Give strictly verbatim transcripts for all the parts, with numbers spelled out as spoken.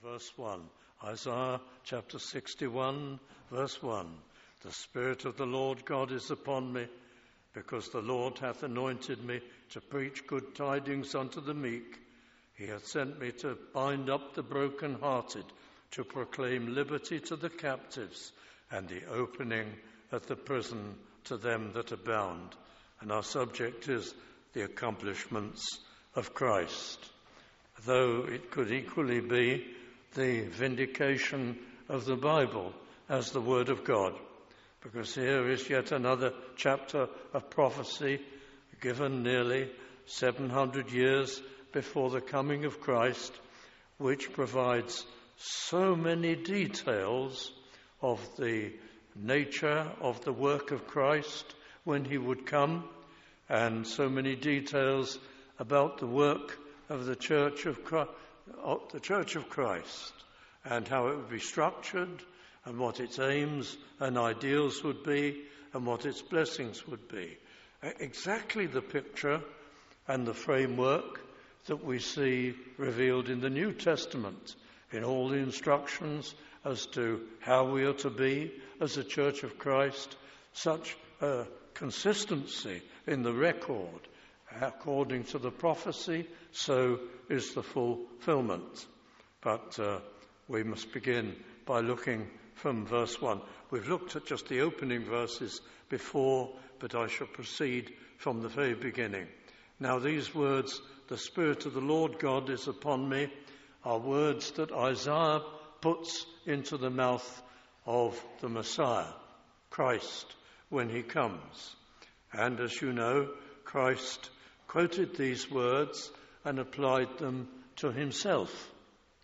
verse one. Isaiah chapter sixty-one, verse one. The Spirit of the Lord God is upon me, because the Lord hath anointed me to preach good tidings unto the meek. He hath sent me to bind up the brokenhearted, to proclaim liberty to the captives, and the opening of the prison to them that are bound. And our subject is the accomplishments of Christ, though it could equally be the vindication of the Bible as the Word of God, because here is yet another chapter of prophecy given nearly seven hundred years before the coming of Christ, which provides so many details of the nature of the work of Christ when he would come, and so many details about the work of the Church of Christ, the Church of Christ, and how it would be structured, and what its aims and ideals would be, and what its blessings would be. Exactly the picture and the framework that we see revealed in the New Testament, in all the instructions as to how we are to be as a Church of Christ. Such a consistency in the record, according to the prophecy, so is the fulfillment. But uh, we must begin by looking from verse one. We've looked at just the opening verses before, but I shall proceed from the very beginning. Now these words, the Spirit of the Lord God is upon me, are words that Isaiah puts into the mouth of the Messiah, Christ, when he comes. And as you know, Christ quoted these words and applied them to himself.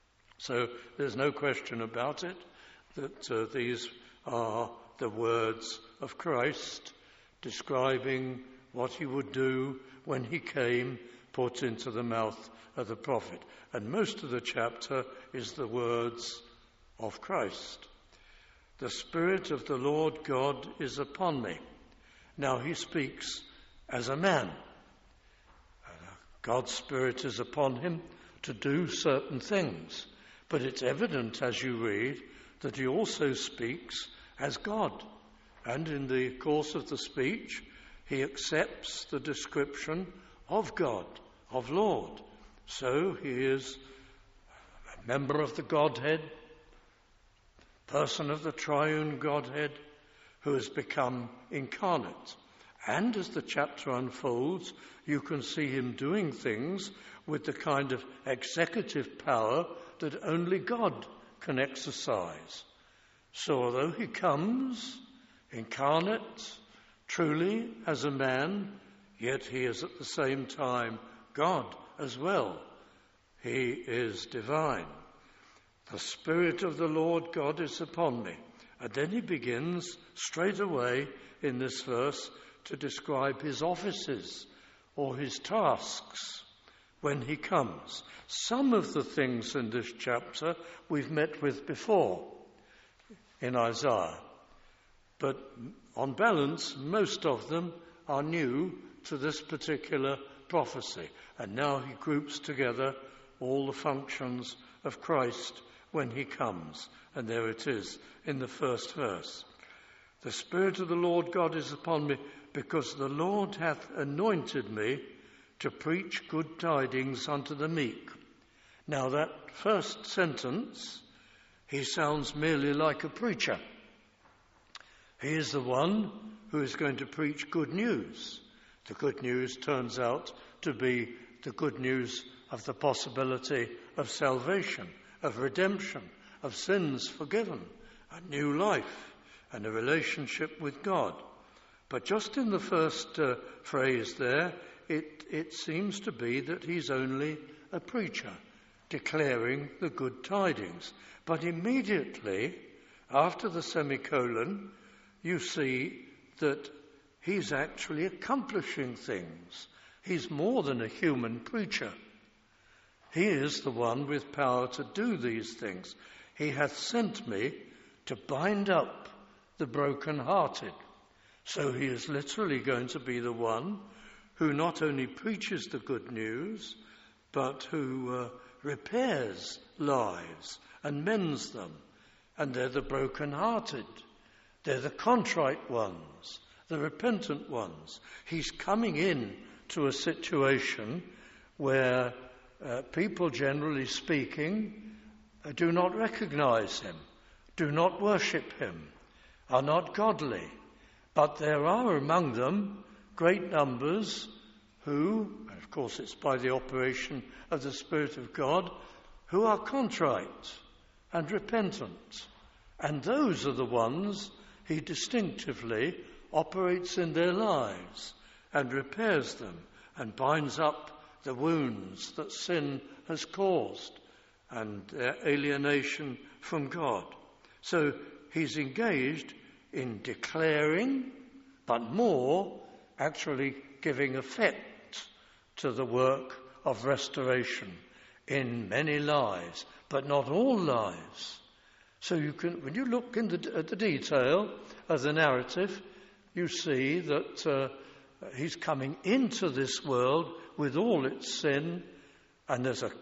So there's no question about it that uh, these are the words of Christ describing what he would do when he came, put into the mouth of the prophet. And most of the chapter is the words of Christ. The Spirit of the Lord God is upon me. Now he speaks as a man. God's Spirit is upon him to do certain things. But it's evident as you read that he also speaks as God. And in the course of the speech, he accepts the description of God, of Lord. So he is a member of the Godhead, person of the triune Godhead, who has become incarnate. And as the chapter unfolds, you can see him doing things with the kind of executive power that only God can exercise. So although he comes incarnate, truly as a man, yet he is at the same time God as well. He is divine. The Spirit of the Lord God is upon me. And then he begins straight away in this verse to describe his offices or his tasks when he comes. Some of the things in this chapter we've met with before in Isaiah, but on balance, most of them are new to this particular prophecy. And now he groups together all the functions of Christ when he comes. And there it is in the first verse. The Spirit of the Lord God is upon me, because the Lord hath anointed me to preach good tidings unto the meek. Now that first sentence, he sounds merely like a preacher. He is the one who is going to preach good news. The good news turns out to be the good news of the possibility of salvation, of redemption, of sins forgiven, a new life, and a relationship with God. But just in the first uh, phrase there, it, it seems to be that he's only a preacher, declaring the good tidings. But immediately, after the semicolon, you see that he's actually accomplishing things. He's more than a human preacher. He is the one with power to do these things. He hath sent me to bind up the brokenhearted. So he is literally going to be the one who not only preaches the good news, but who uh, repairs lives and mends them. And they're the broken-hearted. They're the contrite ones, the repentant ones. He's coming in to a situation where uh, people, generally speaking, uh, do not recognize him, do not worship him, are not godly. But there are among them great numbers who, and of course it's by the operation of the Spirit of God, who are contrite and repentant. And those are the ones he distinctively operates in their lives and repairs them and binds up the wounds that sin has caused and their alienation from God. So he's engaged in declaring, but more actually giving effect to the work of restoration in many lives, but not all lives. So you can, when you look in the, at the detail of the narrative, you see that uh, he's coming into this world with all its sin, and there's a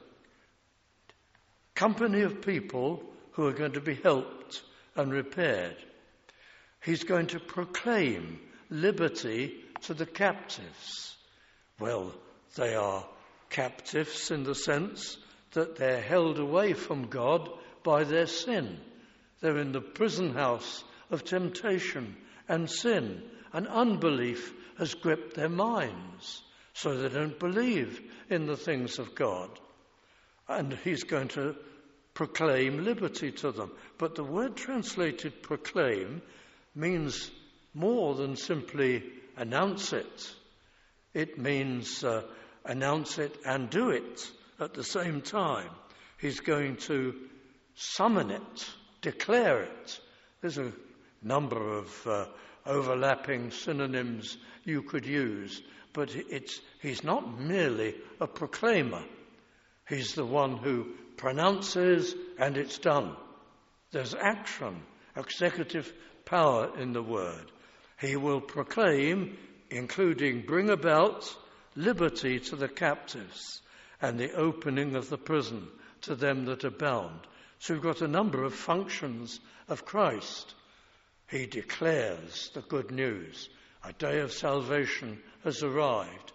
company of people who are going to be helped and repaired. He's going to proclaim liberty to the captives. Well, they are captives in the sense that they're held away from God by their sin. They're in the prison house of temptation and sin, and unbelief has gripped their minds, so they don't believe in the things of God. And he's going to proclaim liberty to them. But the word translated proclaim means more than simply announce it. It means uh, announce it and do it at the same time. He's going to summon it, declare it. There's a number of uh, overlapping synonyms you could use, but it's, he's not merely a proclaimer. He's the one who pronounces and it's done. There's action, executive power in the word. He will proclaim, including bring about liberty to the captives and the opening of the prison to them that are bound. So we've got a number of functions of Christ. He declares the good news. A day of salvation has arrived.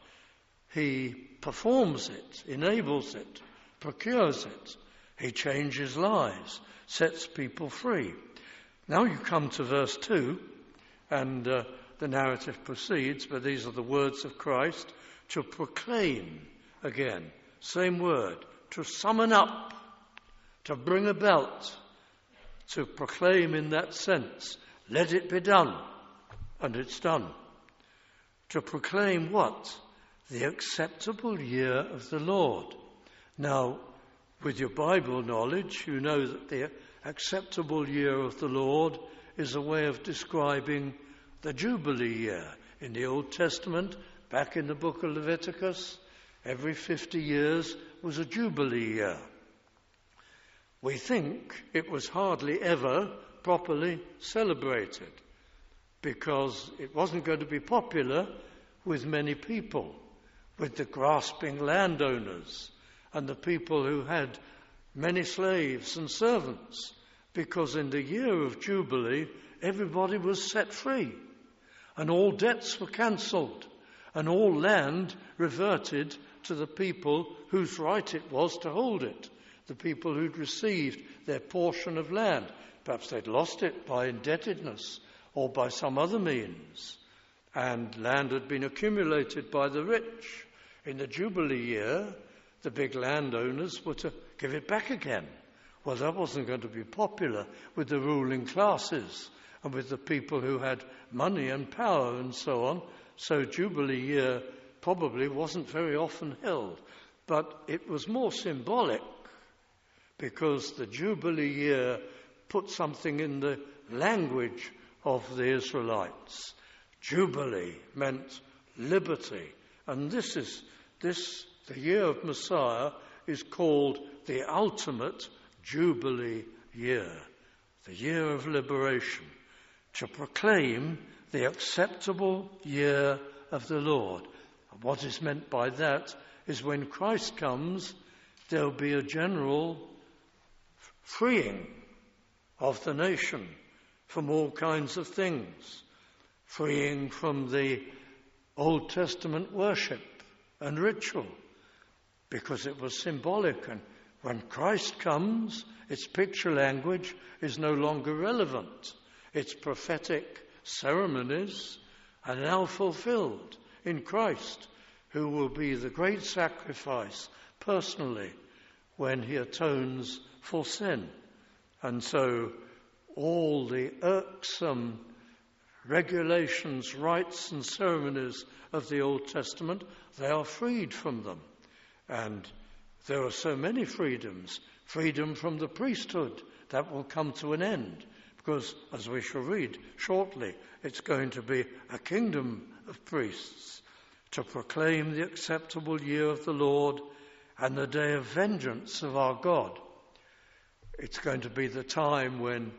He performs it, enables it, procures it. He changes lives, sets people free. Now you come to verse two, and uh, the narrative proceeds, but these are the words of Christ, to proclaim again. Same word, to summon up, to bring about, to proclaim in that sense. Let it be done, and it's done. To proclaim what? The acceptable year of the Lord. Now, with your Bible knowledge, you know that the acceptable year of the Lord is a way of describing the Jubilee year. In the Old Testament, back in the book of Leviticus, every fifty years was a Jubilee year. We think it was hardly ever properly celebrated because it wasn't going to be popular with many people, with the grasping landowners and the people who had many slaves and servants, because in the year of Jubilee, everybody was set free and all debts were cancelled and all land reverted to the people whose right it was to hold it, the people who'd received their portion of land. Perhaps they'd lost it by indebtedness or by some other means, and land had been accumulated by the rich. In the Jubilee year, the big landowners were to give it back again. Well, that wasn't going to be popular with the ruling classes and with the people who had money and power and so on. So Jubilee year probably wasn't very often held. But it was more symbolic because the Jubilee year put something in the language of the Israelites. Jubilee meant liberty. And this is, this, the year of Messiah is called the ultimate Jubilee year, the year of liberation, to proclaim the acceptable year of the Lord. And what is meant by that is when Christ comes, there'll be a general freeing of the nation from all kinds of things, freeing from the Old Testament worship and ritual, because it was symbolic. And when Christ comes, its picture language is no longer relevant. Its prophetic ceremonies are now fulfilled in Christ, who will be the great sacrifice personally when he atones for sin. And so all the irksome regulations, rites and ceremonies of the Old Testament, they are freed from them. And there are so many freedoms. Freedom from the priesthood, that will come to an end, because, as we shall read shortly, it's going to be a kingdom of priests to proclaim the acceptable year of the Lord and the day of vengeance of our God. It's going to be the time when,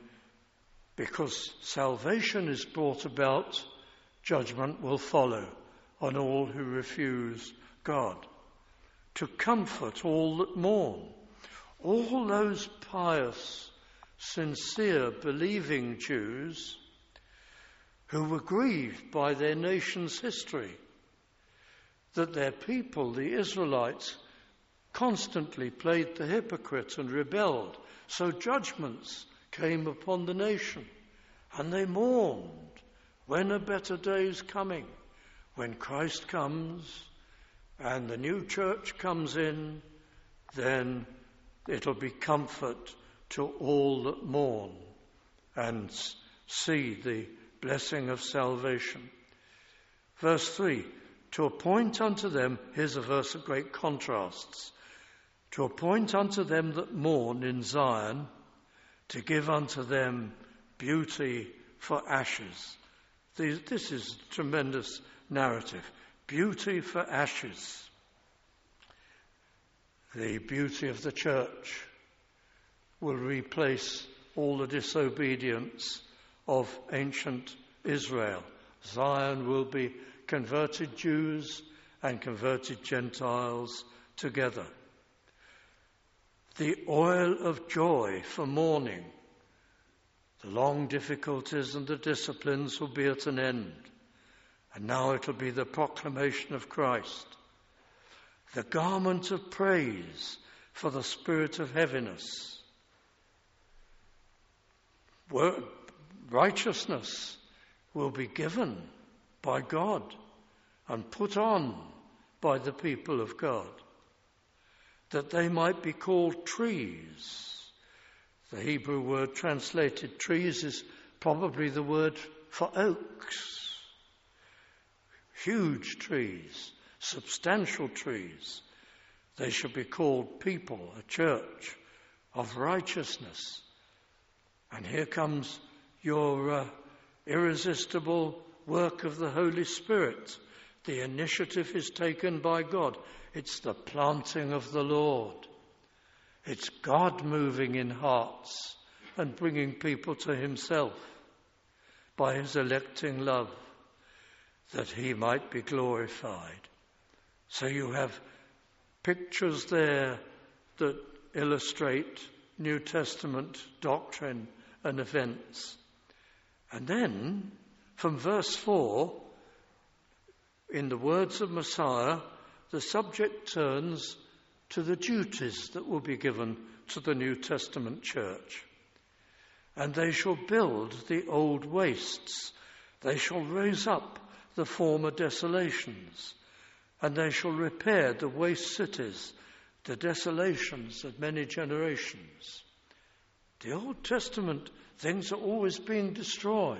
because salvation is brought about, judgment will follow on all who refuse God. To comfort all that mourn, all those pious, sincere, believing Jews who were grieved by their nation's history, that their people, the Israelites, constantly played the hypocrite and rebelled. So judgments came upon the nation, and they mourned. When a better day is coming, when Christ comes and the new church comes in, then it'll be comfort to all that mourn and see the blessing of salvation. Verse three, to appoint unto them, here's a verse of great contrasts, to appoint unto them that mourn in Zion, to give unto them beauty for ashes. This is a tremendous narrative. Beauty for ashes. The beauty of the church will replace all the disobedience of ancient Israel. Zion will be converted Jews and converted Gentiles together. The oil of joy for mourning. The long difficulties and the disciplines will be at an end. And now it'll be the proclamation of Christ. The garment of praise for the spirit of heaviness. Righteousness will be given by God and put on by the people of God, that they might be called trees. The Hebrew word translated trees is probably the word for oaks. Huge trees, substantial trees. They should be called people, a church of righteousness. And here comes your uh, irresistible work of the Holy Spirit. The initiative is taken by God. It's the planting of the Lord. It's God moving in hearts and bringing people to himself by his electing love, that he might be glorified. So you have pictures there that illustrate New Testament doctrine and events. And then, from verse four, in the words of Messiah, the subject turns to the duties that will be given to the New Testament church. And they shall build the old wastes. They shall raise up the former desolations. And they shall repair the waste cities, the desolations of many generations. The Old Testament things are always being destroyed.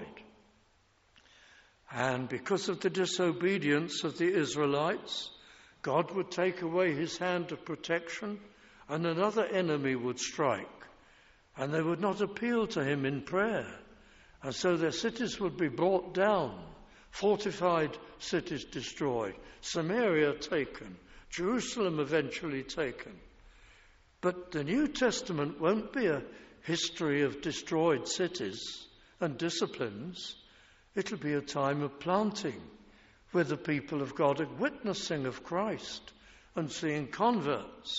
And because of the disobedience of the Israelites, God would take away his hand of protection and another enemy would strike. And they would not appeal to him in prayer. And so their cities would be brought down, fortified cities destroyed, Samaria taken, Jerusalem eventually taken. But the New Testament won't be a history of destroyed cities and disciplines. It'll be a time of planting, where the people of God are witnessing of Christ and seeing converts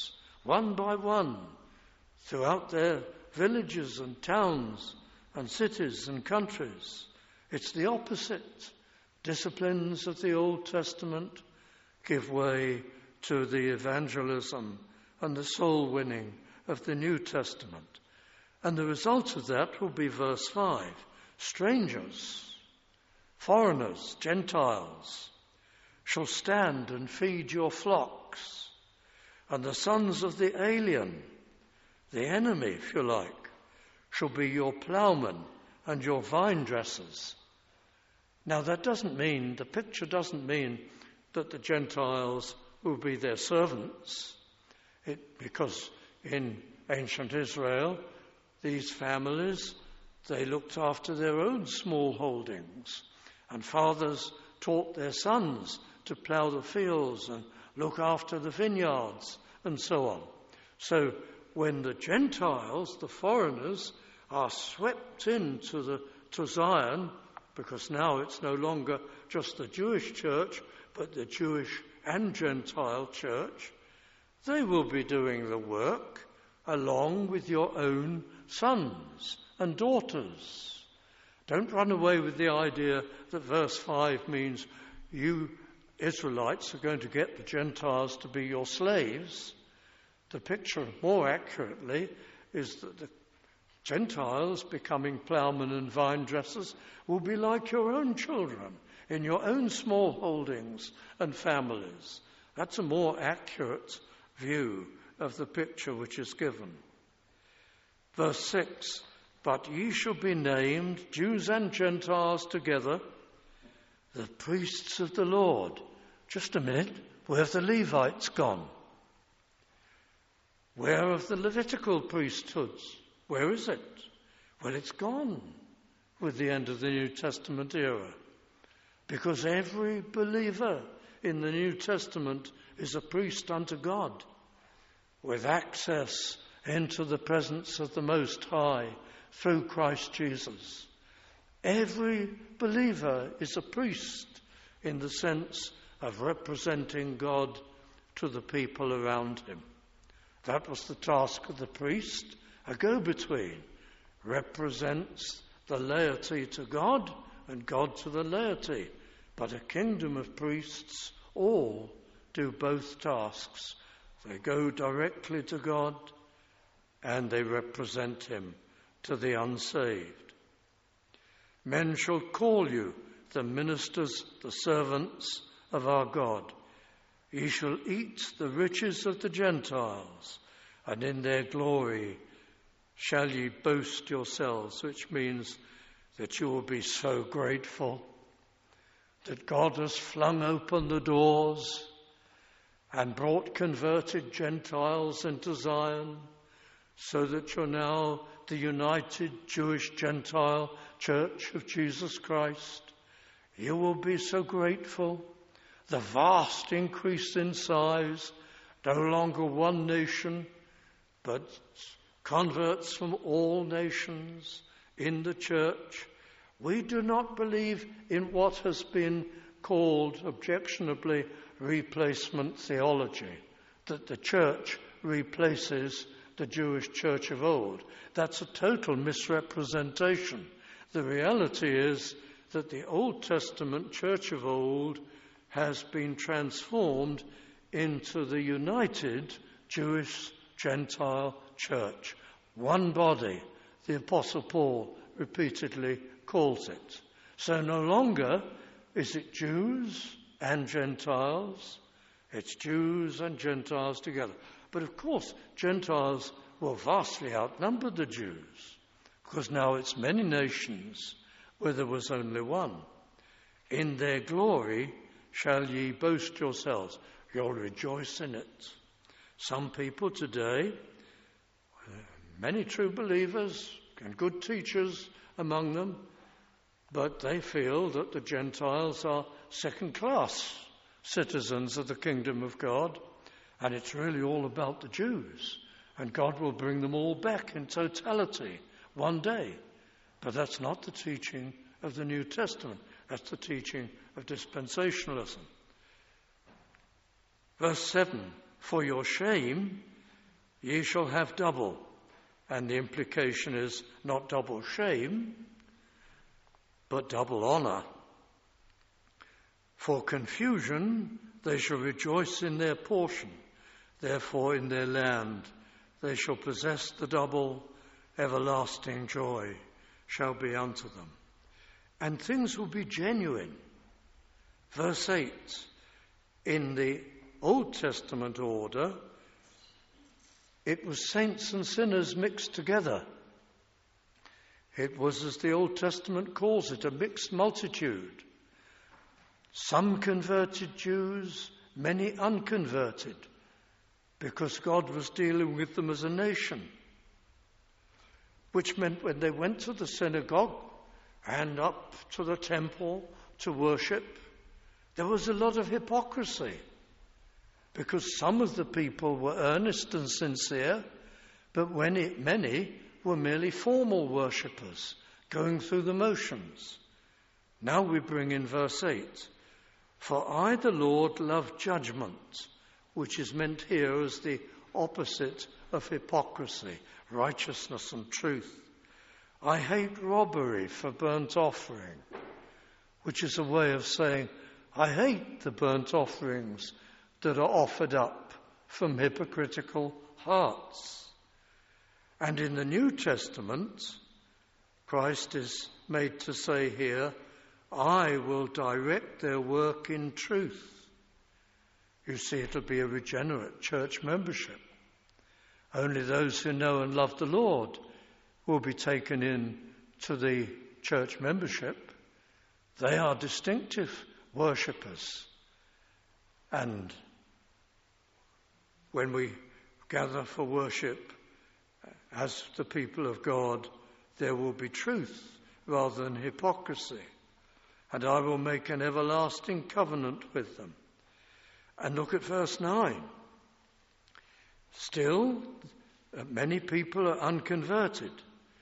one by one, throughout their villages and towns and cities and countries. It's the opposite. Disciplines of the Old Testament give way to the evangelism and the soul winning of the New Testament. And the result of that will be verse five. Strangers, foreigners, Gentiles, shall stand and feed your flocks, and the sons of the alien, the enemy, if you like, shall be your ploughmen and your vine dressers. Now that doesn't mean, the picture doesn't mean that the Gentiles will be their servants, it, because in ancient Israel, these families, they looked after their own small holdings, and fathers taught their sons to plough the fields and look after the vineyards and so on. So when the Gentiles, the foreigners, are swept into the, to Zion, because now it's no longer just the Jewish church, but the Jewish and Gentile church, they will be doing the work along with your own sons and daughters. Don't run away with the idea that verse five means you Israelites are going to get the Gentiles to be your slaves. The picture, more accurately, is that the Gentiles becoming ploughmen and vine dressers will be like your own children in your own small holdings and families. That's a more accurate view of the picture which is given. Verse six, but ye shall be named, Jews and Gentiles together, the priests of the Lord. Just a minute, where have the Levites gone? Where have the Levitical priesthoods? Where is it? Well, it's gone with the end of the New Testament era, because every believer in the New Testament is a priest unto God, with access into the presence of the Most High through Christ Jesus. Every believer is a priest in the sense of representing God to the people around him. That was the task of the priest. A go-between represents the laity to God and God to the laity. But a kingdom of priests all do both tasks. They go directly to God and they represent him to the unsaved. Men shall call you the ministers, the servants of our God. Ye shall eat the riches of the Gentiles, and in their glory shall ye boast yourselves, which means that you will be so grateful that God has flung open the doors and brought converted Gentiles into Zion, so that you're now the united Jewish-Gentile Church of Jesus Christ. You will be so grateful. The vast increase in size, no longer one nation, but converts from all nations in the church. We do not believe in what has been called, objectionably, replacement theology, that the church replaces the Jewish church of old. That's a total misrepresentation. The reality is that the Old Testament church of old has been transformed into the united Jewish-Gentile church. One body, the Apostle Paul repeatedly calls it. So no longer is it Jews and Gentiles, it's Jews and Gentiles together. But of course, Gentiles will vastly outnumber the Jews, because now it's many nations where there was only one. In their glory shall ye boast yourselves. You'll rejoice in it. Some people today, many true believers and good teachers among them, but they feel that the Gentiles are second-class citizens of the kingdom of God, and it's really all about the Jews, and God will bring them all back in totality one day. But that's not the teaching of the New Testament. That's the teaching of dispensationalism. Verse seven, for your shame ye shall have double. And the implication is not double shame, but double honour. For confusion they shall rejoice in their portion, therefore in their land they shall possess the double. Everlasting joy shall be unto them. And things will be genuine. Verse eight, in the Old Testament order, it was saints and sinners mixed together. It was, as the Old Testament calls it, a mixed multitude. Some converted Jews, many unconverted, because God was dealing with them as a nation. Which meant when they went to the synagogue and up to the temple to worship, there was a lot of hypocrisy. Because some of the people were earnest and sincere, but when it, many were merely formal worshippers, going through the motions. Now we bring in verse eight. For I, the Lord, love judgment, which is meant here as the opposite of hypocrisy, righteousness and truth. I hate robbery for burnt offering, which is a way of saying, I hate the burnt offerings that are offered up from hypocritical hearts. And in the New Testament, Christ is made to say here, I will direct their work in truth. You see, it'll be a regenerate church membership. Only those who know and love the Lord will be taken in to the church membership. They are distinctive worshippers. And when we gather for worship as the people of God, there will be truth rather than hypocrisy. And I will make an everlasting covenant with them. And look at verse nine. Still, many people are unconverted.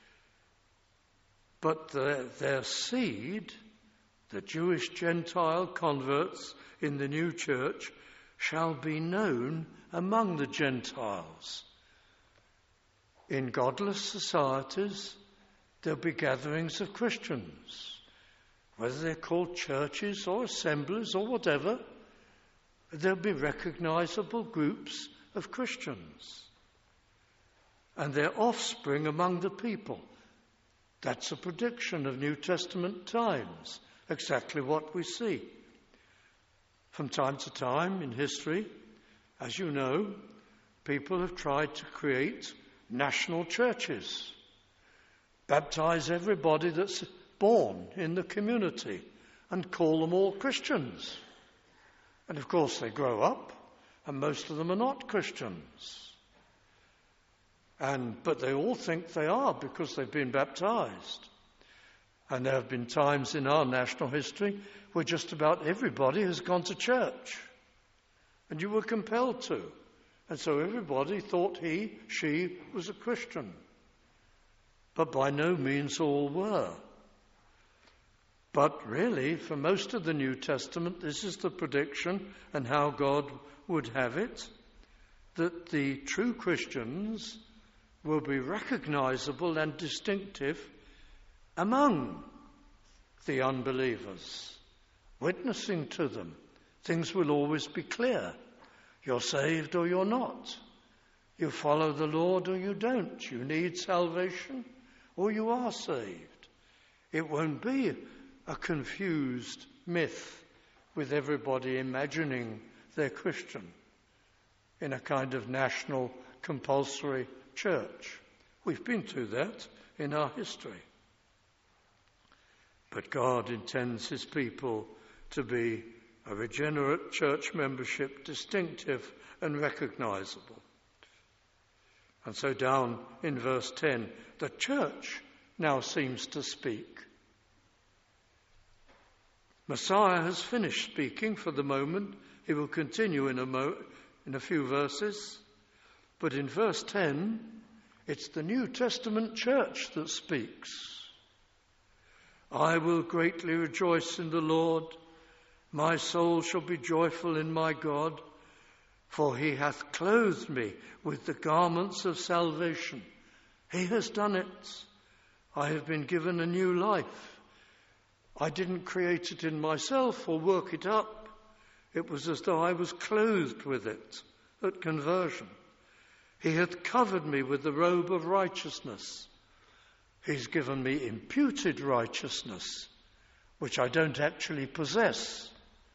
But their, their seed, the Jewish Gentile converts in the new church, shall be known among the Gentiles. In godless societies, there'll be gatherings of Christians, whether they're called churches or assemblies or whatever. There'll be recognizable groups of Christians and their offspring among the people. That's a prediction of New Testament times, exactly what we see. From time to time in history, as you know, people have tried to create national churches, baptize everybody that's born in the community and call them all Christians. And of course they grow up and most of them are not Christians. And but they all think they are because they've been baptized. And there have been times in our national history where just about everybody has gone to church. And you were compelled to. And so everybody thought he, she was a Christian. But by no means all were. But really, for most of the New Testament, this is the prediction and how God would have it, that the true Christians will be recognizable and distinctive among the unbelievers, witnessing to them. Things will always be clear. You're saved or you're not. You follow the Lord or you don't. You need salvation or you are saved. It won't be a confused myth with everybody imagining they're Christian in a kind of national compulsory church. We've been through that in our history. But God intends his people to be a regenerate church membership, distinctive and recognizable. And so down in verse ten, the church now seems to speak. Messiah has finished speaking for the moment. He will continue in a, mo- in a few verses. But in verse ten, it's the New Testament church that speaks. I will greatly rejoice in the Lord. My soul shall be joyful in my God. For he hath clothed me with the garments of salvation. He has done it. I have been given a new life. I didn't create it in myself or work it up. It was as though I was clothed with it at conversion. He hath covered me with the robe of righteousness. He's given me imputed righteousness, which I don't actually possess.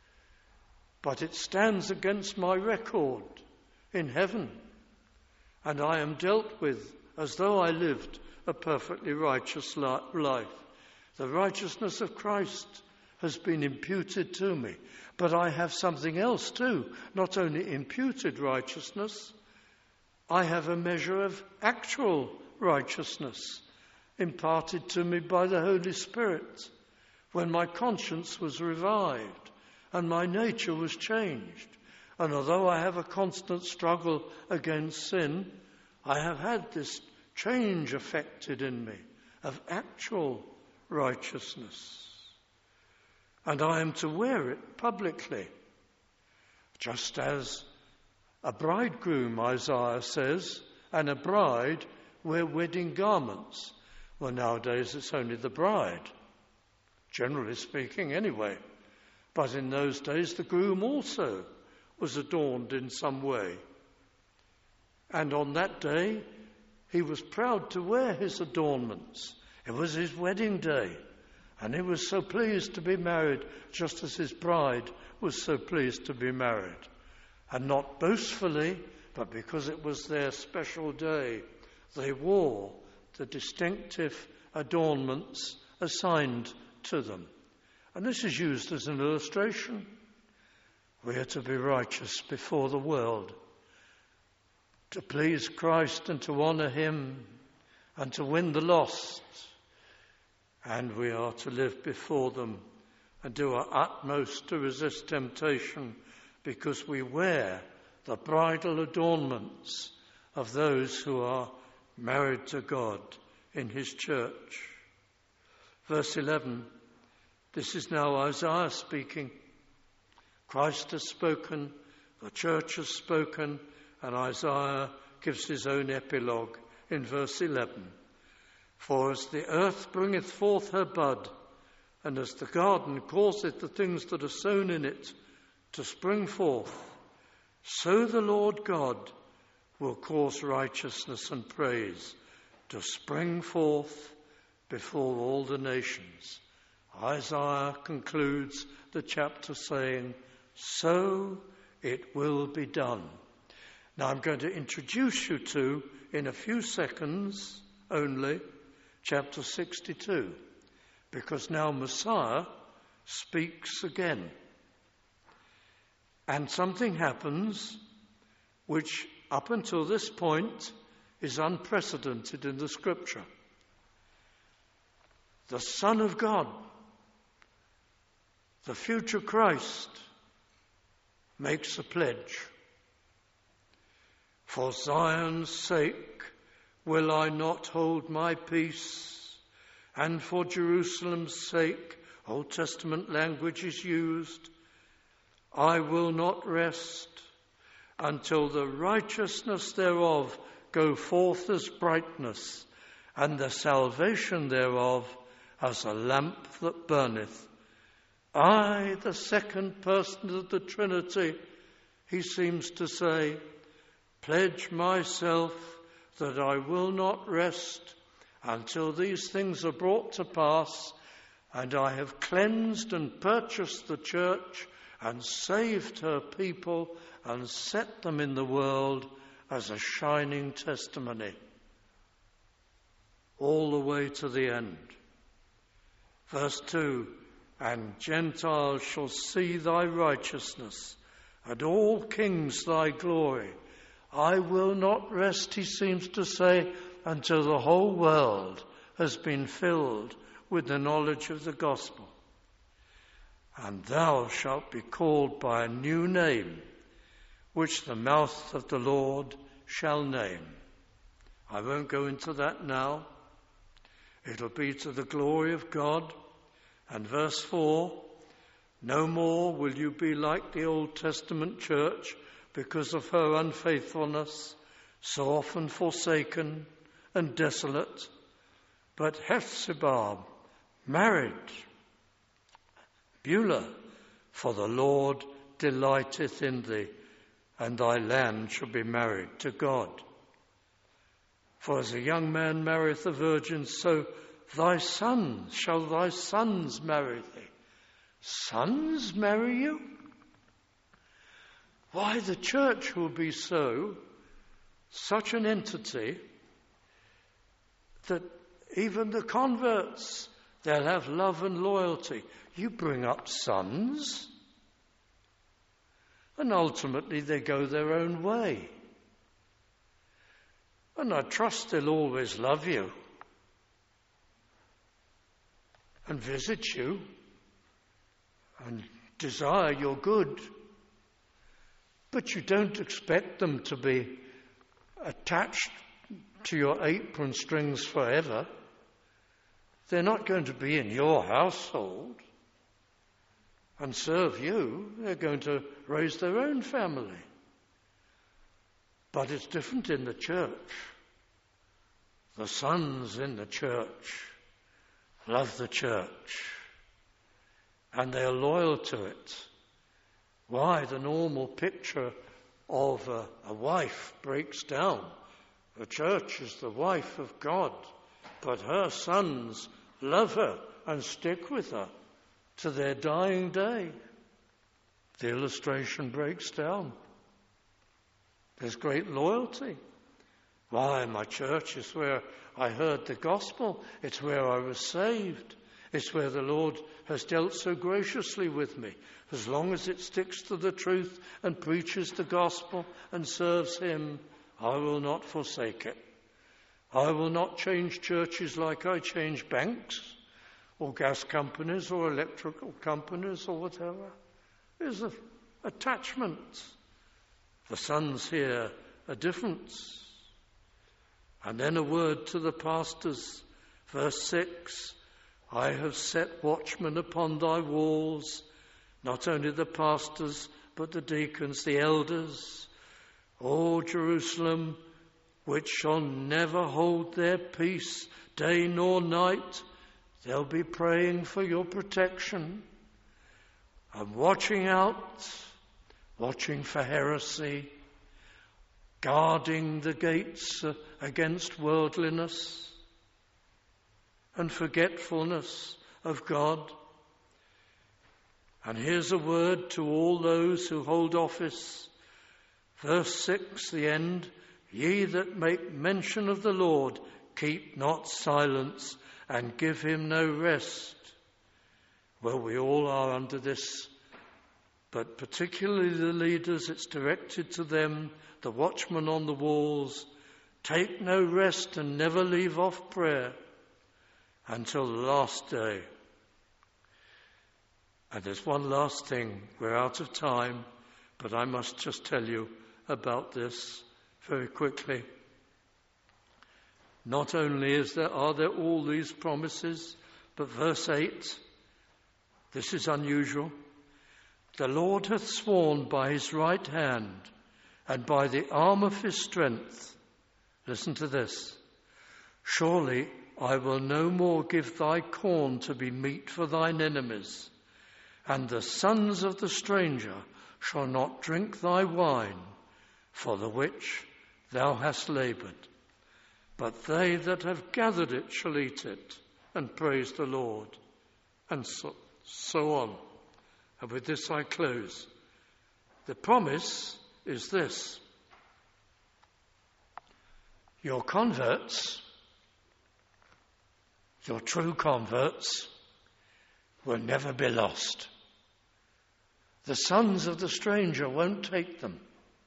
But it stands against my record in heaven. And I am dealt with as though I lived a perfectly righteous life. The righteousness of Christ has been imputed to me. But I have something else too, not only imputed righteousness, I have a measure of actual righteousness imparted to me by the Holy Spirit when my conscience was revived and my nature was changed. And although I have a constant struggle against sin, I have had this change effected in me of actual righteousness. And I am to wear it publicly, just as a bridegroom, Isaiah says, and a bride wear wedding garments. Well, nowadays it's only the bride, generally speaking anyway. But in those days the groom also was adorned in some way. And on that day he was proud to wear his adornments. It was his wedding day. And he was so pleased to be married, just as his bride was so pleased to be married. And not boastfully, but because it was their special day, they wore the distinctive adornments assigned to them. And this is used as an illustration. We are to be righteous before the world, to please Christ and to honour him and to win the lost. And we are to live before them and do our utmost to resist temptation, because we wear the bridal adornments of those who are married to God in his church. Verse eleven, this is now Isaiah speaking. Christ has spoken, the church has spoken, and Isaiah gives his own epilogue in verse eleven. For as the earth bringeth forth her bud, and as the garden causeth the things that are sown in it to spring forth, so the Lord God will cause righteousness and praise to spring forth before all the nations. Isaiah concludes the chapter saying, so it will be done. Now I'm going to introduce you to, in a few seconds only, chapter sixty-two, because now Messiah speaks again. And something happens which up until this point is unprecedented in the scripture. The Son of God, the future Christ, makes a pledge. For Zion's sake will I not hold my peace, and for Jerusalem's sake, Old Testament language is used, I will not rest until the righteousness thereof go forth as brightness, and the salvation thereof as a lamp that burneth. I, the second person of the Trinity, he seems to say, pledge myself that I will not rest until these things are brought to pass, and I have cleansed and purchased the church and saved her people and set them in the world as a shining testimony, all the way to the end. Verse two, and Gentiles shall see thy righteousness, and all kings thy glory. I will not rest, he seems to say, until the whole world has been filled with the knowledge of the gospel. And thou shalt be called by a new name, which the mouth of the Lord shall name. I won't go into that now. It'll be to the glory of God. And verse four, no more will you be like the Old Testament church, because of her unfaithfulness, so often forsaken and desolate. But Hephzibah married Beulah, for the Lord delighteth in thee, and thy land shall be married to God. For as a young man marrieth a virgin, so thy sons shall thy sons marry thee. Sons marry you? Why, the church will be so, such an entity, that even the converts, they'll have love and loyalty. You bring up sons, and ultimately they go their own way. And I trust they'll always love you and visit you and desire your good. But you don't expect them to be attached to your apron strings forever. They're not going to be in your household and serve you. They're going to raise their own family. But it's different in the church. The sons in the church love the church, and they're loyal to it. Why? The normal picture of a, a wife breaks down. The church is the wife of God, but her sons love her and stick with her to their dying day. The illustration breaks down. There's great loyalty. Why? My church is where I heard the gospel. It's where I was saved. It's where the Lord has dealt so graciously with me. As long as it sticks to the truth and preaches the gospel and serves him, I will not forsake it. I will not change churches like I change banks or gas companies or electrical companies or whatever. There's an attachment. The sons here are different. And then a word to the pastors. Verse six, I have set watchmen upon thy walls, not only the pastors, but the deacons, the elders. O Jerusalem, which shall never hold their peace day nor night, they'll be praying for your protection. I'm watching out, watching for heresy, guarding the gates against worldliness and forgetfulness of God. And here's a word to all those who hold office. Verse six, the end, ye that make mention of the Lord, keep not silence and give him no rest. Well, we all are under this, but particularly the leaders, it's directed to them, the watchmen on the walls. Take no rest and never leave off prayer until the last day. And there's one last thing. We're out of time, but I must just tell you about this very quickly. Not only is there, are there all these promises, but verse eight, this is unusual. The Lord hath sworn by his right hand and by the arm of his strength. Listen to this. Surely I will no more give thy corn to be meat for thine enemies, and the sons of the stranger shall not drink thy wine, for the which thou hast laboured. But they that have gathered it shall eat it, and praise the Lord. And so, so on. And with this I close. The promise is this. Your converts, your true converts, will never be lost. The sons of the stranger won't take them.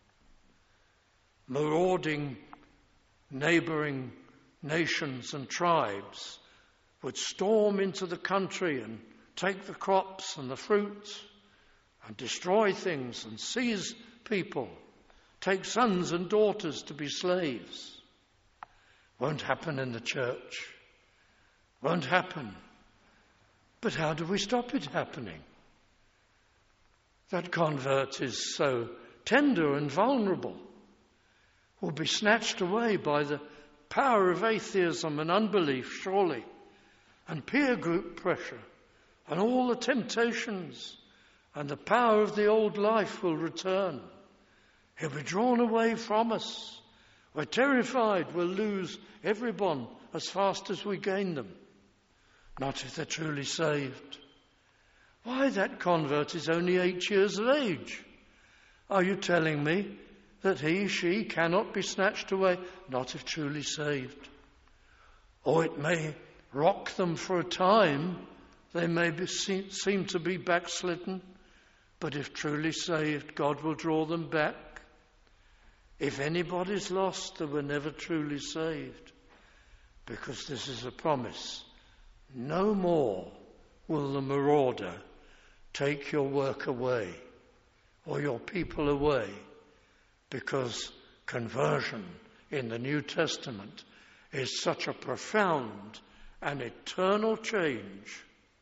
Marauding neighbouring nations and tribes would storm into the country and take the crops and the fruit and destroy things and seize people, take sons and daughters to be slaves. Won't happen in the church. Won't happen. But how do we stop it happening? That convert is so tender and vulnerable, will be snatched away by the power of atheism and unbelief, surely, and peer group pressure, and all the temptations, and the power of the old life will return. He'll be drawn away from us. We're terrified we'll lose everyone as fast as we gain them. Not if they're truly saved. Why, that convert is only eight years of age. Are you telling me that he, she cannot be snatched away? Not if truly saved. Or it may rock them for a time. They may be, seem to be backslidden. But if truly saved, God will draw them back. If anybody's lost, they were never truly saved. Because this is a promise. No more will the marauder take your work away or your people away, because conversion in the New Testament is such a profound and eternal change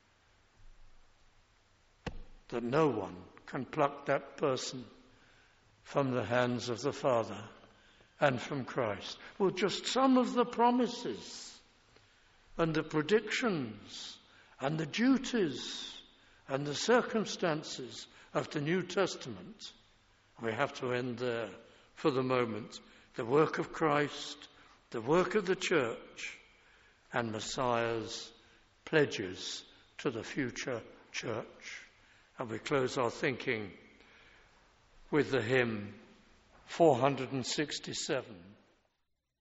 that no one can pluck that person from the hands of the Father and from Christ. Well, just some of the promises and the predictions and the duties and the circumstances of the New Testament. We have to end there for the moment. The work of Christ, the work of the church, and Messiah's pledges to the future church. And we close our thinking with the hymn four hundred sixty-seven.